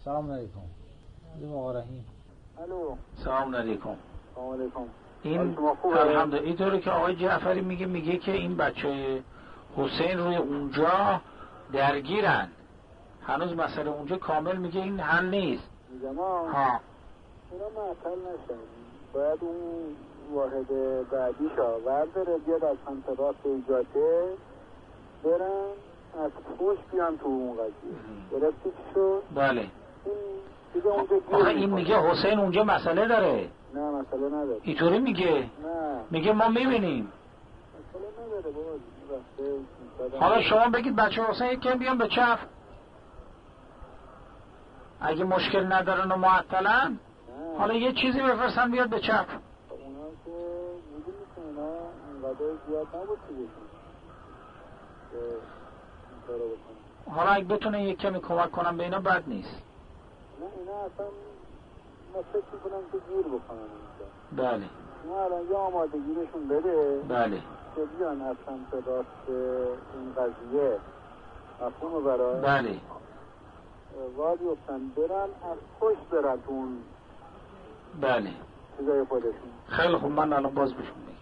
سلام علیکم. آقا رحیم. الو. سلام علیکم. سلام علیکم. این الحمدلله اینطوری که آقای جعفری میگه که این بچه حسین روی اونجا درگیرن، هنوز مسئله اونجا کامل میگه این حل نیست. میگم ها اینا معطل نشن، باید اون واحد بعدی شاور بره بیاد از سمت راست ایجاده برن از پوش بیان تو اون قضیه. گرفتی چی شد؟ بله. این دیگه اونجا آخه این میگه حسین اونجا مسئله داره. نه مسئله نداره. اینطوری میگه. نه میگه ما میبینیم. مسئله نداره بابا. حالا شما بگید بچه حسین یکم بیان به چپ، اگه مشکل ندارن و معطلن حالا یه چیزی بفرستن بیاد به چپ. اونا که میدونی که اونا اینقدر زیاد نبود که بشن. حالا اگه بتونه یک کمی کمک کنم به اینا بد نیست. نه اینا اصلا ما فکر میکنم که گیر بکنن اینجا. بله. ما الان یه آمادگیرشون بده. بله. که بیان از سمت راست این قضیه مفهوم برای. بله. واد یفتن برن از خوش برن تو اون. بله. چیزای خودشون. خیلی خوب، من الان باز بشون میگم.